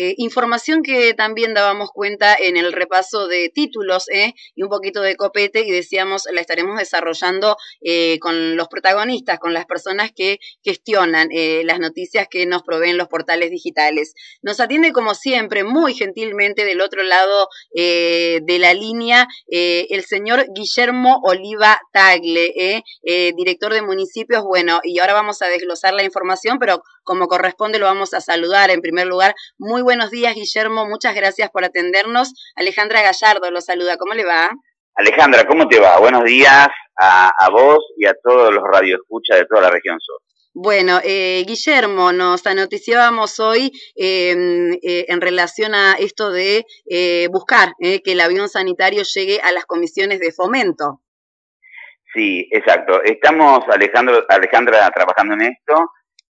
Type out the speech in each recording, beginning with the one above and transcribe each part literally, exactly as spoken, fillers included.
Eh, información que también dábamos cuenta en el repaso de títulos eh, y un poquito de copete, y decíamos, la estaremos desarrollando eh, con los protagonistas, con las personas que gestionan eh, las noticias que nos proveen los portales digitales. Nos atiende como siempre, muy gentilmente del otro lado eh, de la línea, eh, el señor Guillermo Oliva Tagle, eh, eh, director de municipios. Bueno, y ahora vamos a desglosar la información, pero como corresponde lo vamos a saludar en primer lugar. Muy buenos días, Guillermo, muchas gracias por atendernos. Alejandra Gallardo lo saluda, ¿cómo le va? Alejandra, ¿cómo te va? Buenos días a, a vos y a todos los radioescuchas de toda la región sur. Bueno, eh, Guillermo, nos anoticiábamos hoy eh, eh, en relación a esto de eh, buscar eh, que el avión sanitario llegue a las comisiones de fomento. Sí, exacto. Estamos, Alejandro, Alejandra, trabajando en esto.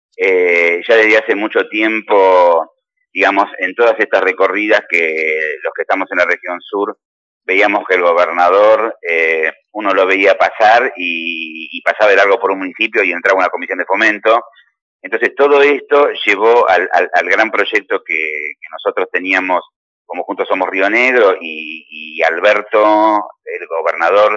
Eh, ya desde hace mucho tiempo, digamos, en todas estas recorridas que los que estamos en la región sur, veíamos que el gobernador, eh, uno lo veía pasar y, y pasaba de largo por un municipio y entraba a una comisión de fomento. Entonces todo esto llevó al, al, al gran proyecto que, que nosotros teníamos como Juntos Somos Río Negro, y, y Alberto, el gobernador,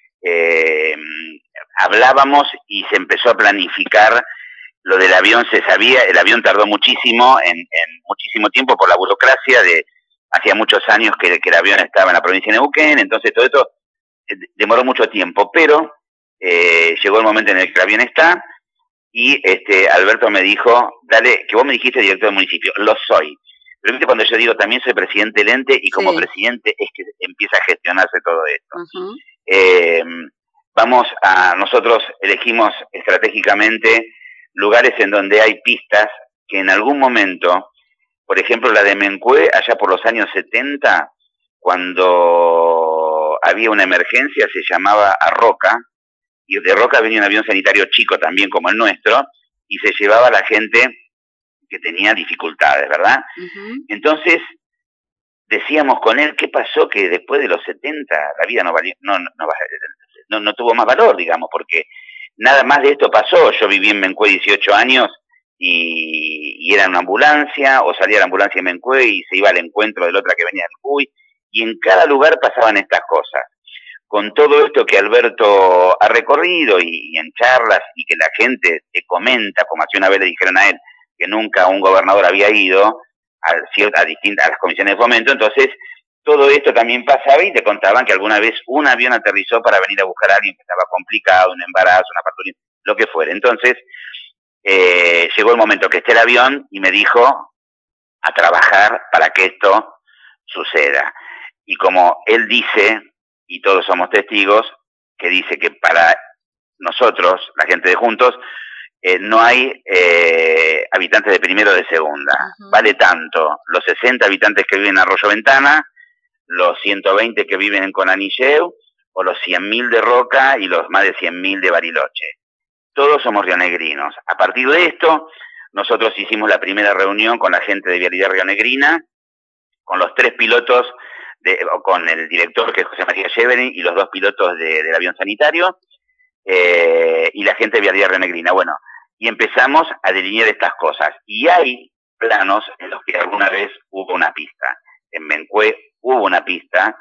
eh, hablábamos y se empezó a planificar. Lo del avión se sabía, el avión tardó muchísimo, en, en muchísimo tiempo por la burocracia de, hacía muchos años que, que el avión estaba en la provincia de Neuquén, entonces todo esto demoró mucho tiempo, pero eh, llegó el momento en el que el avión está, y este Alberto me dijo, dale, que vos me dijiste director del municipio, lo soy. Pero viste cuando yo digo también soy presidente del ente, y como sí. presidente es que empieza a gestionarse todo esto. Uh-huh. eh, vamos a, nosotros elegimos estratégicamente lugares en donde hay pistas que en algún momento, por ejemplo la de Mencue, allá por los años setenta, cuando había una emergencia, se llamaba a Roca, y de Roca venía un avión sanitario chico también como el nuestro, y se llevaba a la gente que tenía dificultades, ¿verdad? Uh-huh. Entonces, decíamos con él, ¿qué pasó? Que después de los setenta la vida no valió, no, no, no, no, no tuvo más valor, digamos, porque nada más de esto pasó. Yo viví en Mencue dieciocho años y, y era una ambulancia, o salía la ambulancia en Mencue y se iba al encuentro de la otra que venía del Jujuy, y en cada lugar pasaban estas cosas. Con todo esto que Alberto ha recorrido y, y en charlas, y que la gente te comenta, como hace una vez le dijeron a él, que nunca un gobernador había ido a, a, distintas, a las comisiones de fomento, entonces todo esto también pasaba, y te contaban que alguna vez un avión aterrizó para venir a buscar a alguien que estaba complicado, un embarazo, una parturienta, lo que fuera. Entonces, eh, llegó el momento que esté el avión y me dijo a trabajar para que esto suceda. Y como él dice, y todos somos testigos, que dice que para nosotros, la gente de Juntos, eh, no hay eh, habitantes de primero o de segunda. Uh-huh. Vale tanto los sesenta habitantes que viven en Arroyo Ventana, los ciento veinte que viven en Conanilleu, o los cien mil de Roca y los más de cien mil de Bariloche. Todos somos rionegrinos. A partir de esto, nosotros hicimos la primera reunión con la gente de Vialidad Rionegrina, con los tres pilotos, de, con el director, que es José María Cheveri, y los dos pilotos de, del avión sanitario, eh, y la gente de Vialidad Rionegrina. Bueno, y empezamos a delinear estas cosas. Y hay planos en los que alguna vez hubo una pista. En Mencue hubo una pista,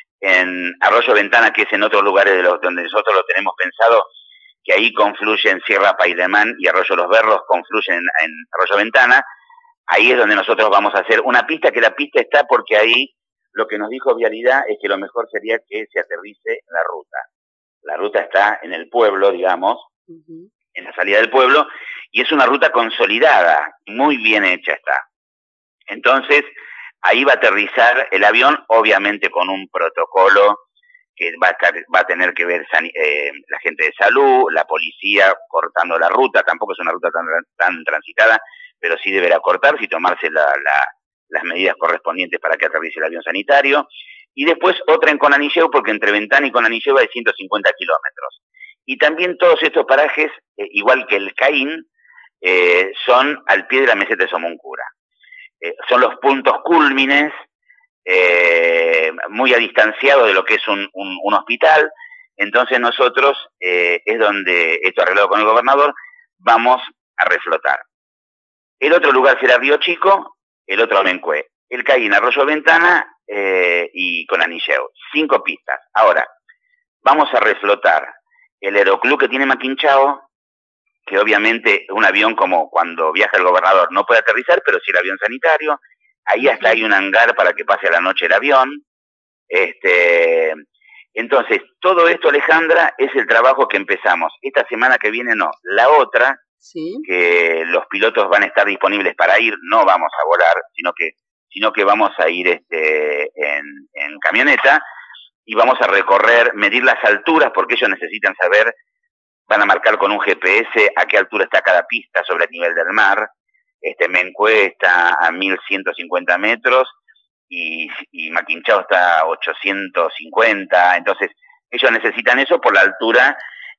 en Arroyo Ventana, que es en otros lugares de los, donde nosotros lo tenemos pensado, que ahí confluyen Sierra Paidemán y Arroyo Los Berros, confluyen en, en Arroyo Ventana. Ahí es donde nosotros vamos a hacer una pista, que la pista está porque ahí lo que nos dijo Vialidad es que lo mejor sería que se aterrice en la ruta. La ruta está en el pueblo, digamos, uh-huh. en la salida del pueblo, y es una ruta consolidada, muy bien hecha está. Entonces, ahí va a aterrizar el avión, obviamente con un protocolo que va a, estar, va a tener que ver eh, la gente de salud, la policía cortando la ruta. Tampoco es una ruta tan, tan transitada, pero sí deberá cortarse y tomarse la, la, las medidas correspondientes para que aterrice el avión sanitario. Y después otra en Conanilleu, porque entre Ventana y Conanilleu hay ciento cincuenta kilómetros. Y también todos estos parajes, eh, igual que el Caín, eh, son al pie de la meseta de Somoncura. Eh, son los puntos cúlmines, eh, muy a distanciado de lo que es un, un, un hospital. Entonces nosotros, eh, es donde, esto arreglado con el gobernador, vamos a reflotar. El otro lugar será Río Chico, el otro a Mencue, el Caín, Arroyo Ventana eh, y con Anilleu. Cinco pistas. Ahora, vamos a reflotar el aeroclub que tiene Maquinchao, que obviamente un avión como cuando viaja el gobernador no puede aterrizar, pero sí el avión sanitario. Ahí hasta hay un hangar para que pase a la noche el avión. Este, entonces, todo esto, Alejandra, es el trabajo que empezamos. Esta semana que viene no, la otra, sí, que los pilotos van a estar disponibles para ir, no vamos a volar, sino que, sino que vamos a ir este, en, en camioneta y vamos a recorrer, medir las alturas, porque ellos necesitan saber, van a marcar con un G P S a qué altura está cada pista sobre el nivel del mar. Este, Mencue está a mil ciento cincuenta metros, y, y Maquinchao está a ochocientos cincuenta, entonces ellos necesitan eso por la altura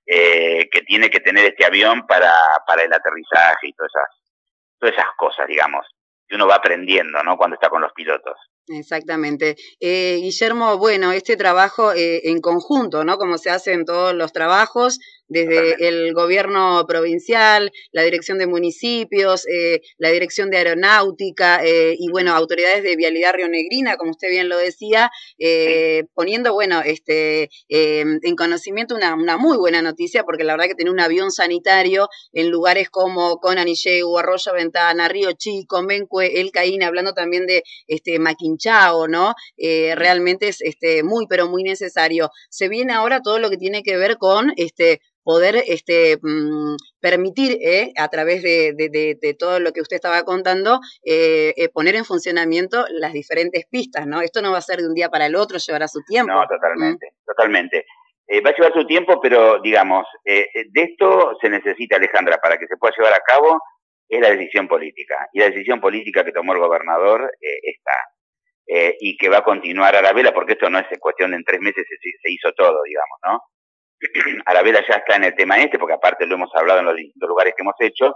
eh, que tiene que tener este avión para, para el aterrizaje y todas esas, todas esas cosas, digamos, que uno va aprendiendo, ¿no?, cuando está con los pilotos. Exactamente. Eh, Guillermo, bueno, este trabajo eh, en conjunto, ¿no?, como se hace en todos los trabajos, desde Totalmente. El gobierno provincial, la dirección de municipios, eh, la dirección de aeronáutica eh, y, bueno, autoridades de vialidad rionegrina, como usted bien lo decía, eh, sí. poniendo, bueno, este eh, en conocimiento una, una muy buena noticia, porque la verdad que tener un avión sanitario en lugares como Conanilleu, Arroyo Ventana, Río Chico, Mencue, El Caín, hablando también de este Maquinchao, ¿no? Eh, realmente es este, muy, pero muy necesario. Se viene ahora todo lo que tiene que ver con este poder este, mmm, permitir, eh, a través de, de, de, de todo lo que usted estaba contando, eh, eh, poner en funcionamiento las diferentes pistas, ¿no? Esto no va a ser de un día para el otro, llevará su tiempo. No, totalmente, ¿Mm? totalmente. Eh, va a llevar su tiempo, pero, digamos, eh, de esto se necesita, Alejandra, para que se pueda llevar a cabo, es la decisión política. Y la decisión política que tomó el gobernador eh, está. Eh, y que va a continuar Arabella, porque esto no es cuestión de en tres meses, se, se hizo todo, digamos, ¿no? Arabella ya está en el tema este, porque aparte lo hemos hablado en los distintos lugares que hemos hecho,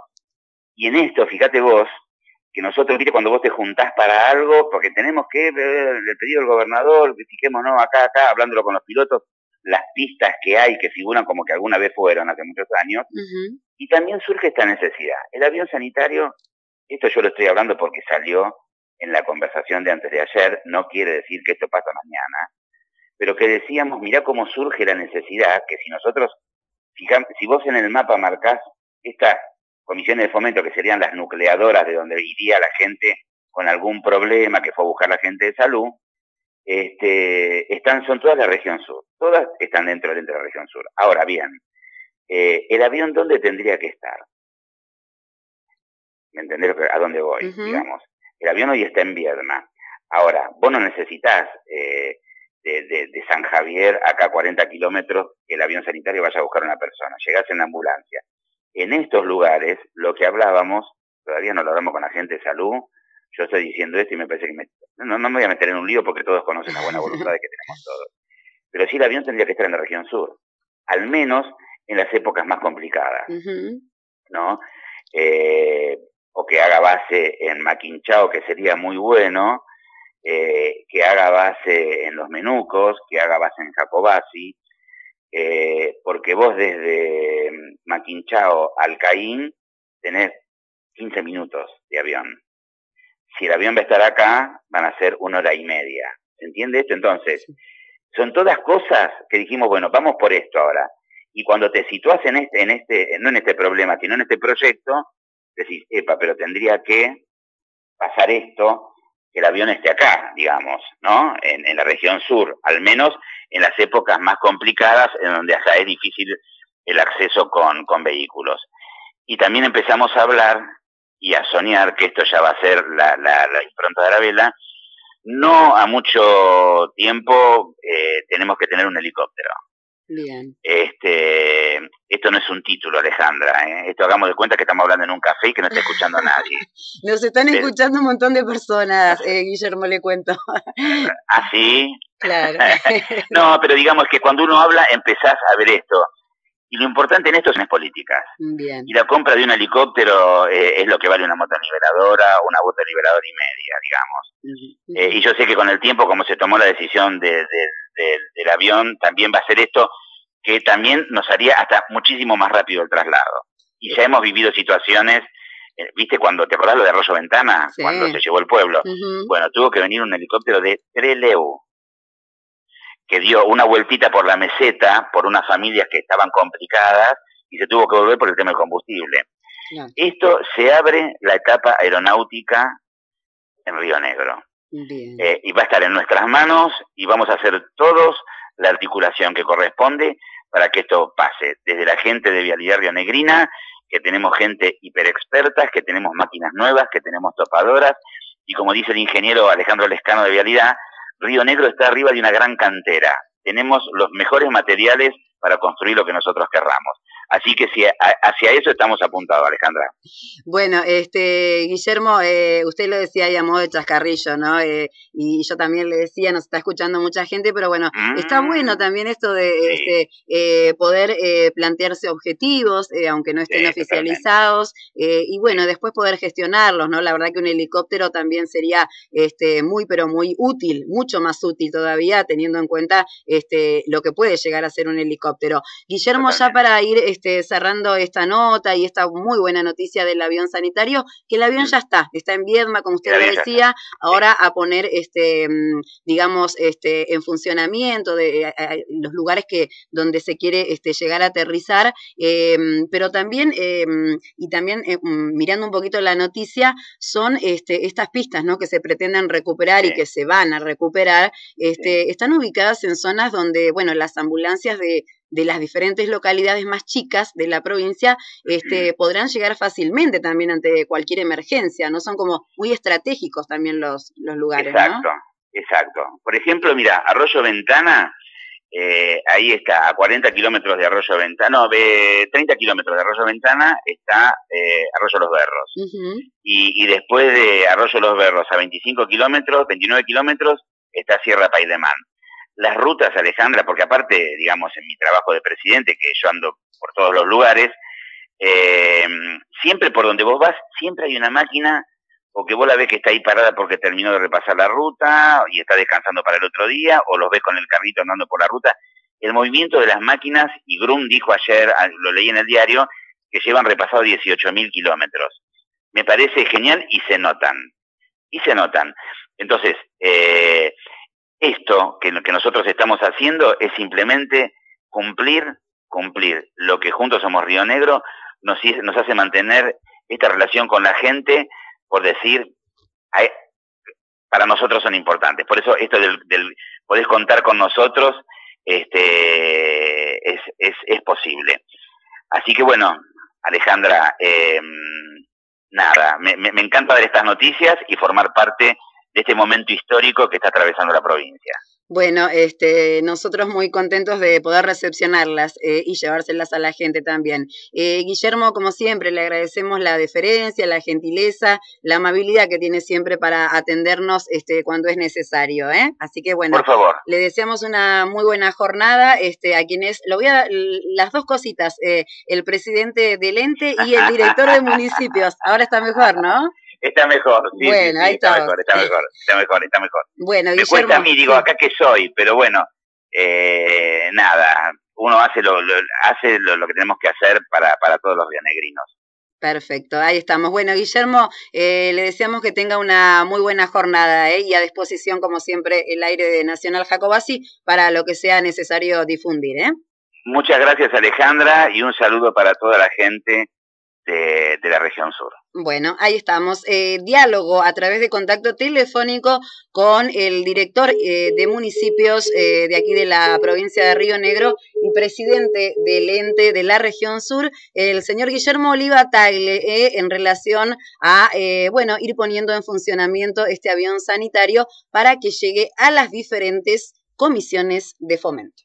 y en esto, fíjate vos, que nosotros, viste, cuando vos te juntás para algo, porque tenemos que ver el pedido del gobernador, que fijémonos acá, acá, hablándolo con los pilotos, las pistas que hay, que figuran como que alguna vez fueron hace muchos años, uh-huh. Y también surge esta necesidad. El avión sanitario, esto yo lo estoy hablando porque salió en la conversación de antes de ayer, no quiere decir que esto pasa mañana, pero que decíamos, mirá cómo surge la necesidad, que si nosotros, fijamos, si vos en el mapa marcás estas comisiones de fomento, que serían las nucleadoras de donde iría la gente con algún problema que fue a buscar la gente de salud, este, están, son todas de la región sur, todas están dentro, dentro de la región sur. Ahora bien, eh, ¿el avión dónde tendría que estar? ¿Me entendés a dónde voy? Uh-huh. Digamos, el avión hoy está en Viedma. Ahora, vos no necesitas eh, de, de, de San Javier acá a cuarenta kilómetros que el avión sanitario vaya a buscar a una persona, llegás en la ambulancia. En estos lugares, lo que hablábamos, todavía no lo hablamos con la gente de salud, yo estoy diciendo esto y me parece que me, no, no me voy a meter en un lío porque todos conocen la buena voluntad de que tenemos todos. Pero sí, el avión tendría que estar en la región sur, al menos en las épocas más complicadas, uh-huh. ¿no? Eh, o que haga base en Maquinchao, que sería muy bueno, eh, que haga base en Los Menucos, que haga base en Jacobasi, eh, porque vos desde Maquinchao al Caín tenés quince minutos de avión. Si el avión va a estar acá, van a ser una hora y media. ¿Se entiende esto? Entonces, son todas cosas que dijimos, bueno, vamos por esto ahora. Y cuando te situás en este, en este, no en este problema, sino en este proyecto, decís, epa, pero tendría que pasar esto, que el avión esté acá, digamos, ¿no? En, en la región sur, al menos en las épocas más complicadas, en donde hasta es difícil el acceso con, con vehículos. Y también empezamos a hablar y a soñar que esto ya va a ser la, la, la impronta de Arabella. No a mucho tiempo eh, tenemos que tener un helicóptero. Bien. Este, esto no es un título, Alejandra, ¿eh? Esto hagamos de cuenta que estamos hablando en un café y que no está escuchando a nadie. Nos están pero, escuchando un montón de personas, eh, Guillermo, le cuento. ¿Ah, sí? Claro. No, pero digamos que cuando uno habla empezás a ver esto. Y lo importante en esto son las políticas. Bien. Y la compra de un helicóptero eh, es lo que vale una motoniveladora o una motoniveladora y media, digamos. Uh-huh. Eh, y yo sé que con el tiempo, como se tomó la decisión de, de, de, del avión, también va a ser esto, que también nos haría hasta muchísimo más rápido el traslado. Y ya hemos vivido situaciones eh, ¿viste cuando, te acordás lo de Arroyo Ventana? Sí. Cuando se llevó el pueblo. Uh-huh. Bueno, tuvo que venir un helicóptero de Trelew, que dio una vueltita por la meseta, por unas familias que estaban complicadas, y se tuvo que volver por el tema del combustible. No. Esto se abre la etapa aeronáutica en Río Negro. Bien. Eh, y va a estar en nuestras manos y vamos a hacer todos la articulación que corresponde para que esto pase. Desde la gente de Vialidad Rionegrina, que tenemos gente hiperexperta, que tenemos máquinas nuevas, que tenemos topadoras, y como dice el ingeniero Alejandro Lescano de Vialidad, Río Negro está arriba de una gran cantera. Tenemos los mejores materiales para construir lo que nosotros querramos. Así que si a, hacia eso estamos apuntados, Alejandra. Bueno, este Guillermo, eh, usted lo decía ahí a modo de chascarrillo, ¿no? Eh, y yo también le decía, nos está escuchando mucha gente, pero bueno, mm, está bueno también esto de sí. este, eh, poder eh, plantearse objetivos, eh, aunque no estén sí, oficializados, eh, y bueno, después poder gestionarlos, ¿no? La verdad que un helicóptero también sería este, muy, pero muy útil, mucho más útil todavía, teniendo en cuenta este, lo que puede llegar a ser un helicóptero. Guillermo, ya para ir este, cerrando esta nota y esta muy buena noticia del avión sanitario, que el avión ya está, está en Viedma, como usted lo decía, ahora a poner, este, digamos, este, en funcionamiento de a, a, los lugares que donde se quiere este, llegar a aterrizar, eh, pero también, eh, y también eh, mirando un poquito la noticia, son este, estas pistas, ¿no?, que se pretenden recuperar sí. y que se van a recuperar, este, sí. están ubicadas en zonas donde, bueno, las ambulancias de de las diferentes localidades más chicas de la provincia, este, podrán llegar fácilmente también ante cualquier emergencia, ¿no? Son como muy estratégicos también los, los lugares, exacto, ¿no? Exacto. Por ejemplo, mira, Arroyo Ventana, eh, ahí está, a cuarenta kilómetros de Arroyo Ventana, no, de treinta kilómetros de Arroyo Ventana está eh, Arroyo Los Berros. Uh-huh. y, y después de Arroyo Los Berros, a veinticinco kilómetros, veintinueve kilómetros, está Sierra Paidemán. Las rutas, Alejandra, porque aparte, digamos, en mi trabajo de presidente, que yo ando por todos los lugares, eh, siempre por donde vos vas, siempre hay una máquina, o que vos la ves que está ahí parada porque terminó de repasar la ruta, y está descansando para el otro día, o los ves con el carrito andando por la ruta. El movimiento de las máquinas, y Grum dijo ayer, lo leí en el diario, que llevan repasado dieciocho mil kilómetros. Me parece genial y se notan, y se notan. Entonces, eh, esto que, que nosotros estamos haciendo es simplemente cumplir, cumplir lo que juntos somos Río Negro, nos, nos hace mantener esta relación con la gente, por decir, hay, para nosotros son importantes. Por eso esto del, del podés contar con nosotros, este, es, es, es posible. Así que bueno, Alejandra, eh, nada, me, me, me encanta ver estas noticias y formar parte de este momento histórico que está atravesando la provincia. Bueno, este, nosotros muy contentos de poder recepcionarlas eh, y llevárselas a la gente también. Eh, Guillermo, como siempre, le agradecemos la deferencia, la gentileza, la amabilidad que tiene siempre para atendernos este, cuando es necesario, ¿eh? Así que bueno, por favor, le deseamos una muy buena jornada este, a quienes, lo voy a, las dos cositas, eh, el presidente del ente y el director de municipios. Ahora está mejor, ¿no? Está mejor, sí, bueno, sí, ahí sí, está mejor, está mejor, está mejor, está mejor. Bueno, me Guillermo, cuesta a mí, digo, sí. acá que soy, pero bueno, eh, nada, uno hace lo, lo hace lo, lo que tenemos que hacer para, para todos los rionegrinos. Perfecto, ahí estamos. Bueno, Guillermo, eh, le deseamos que tenga una muy buena jornada ¿eh? y a disposición, como siempre, el aire de Nacional Jacobasi para lo que sea necesario difundir. ¿eh? Muchas gracias, Alejandra, y un saludo para toda la gente de, de la región sur. Bueno, ahí estamos. Eh, diálogo a través de contacto telefónico con el director eh, de municipios eh, de aquí de la provincia de Río Negro y presidente del ente de la región sur, el señor Guillermo Oliva Tagle, eh, en relación a, eh, bueno, ir poniendo en funcionamiento este avión sanitario para que llegue a las diferentes comisiones de fomento.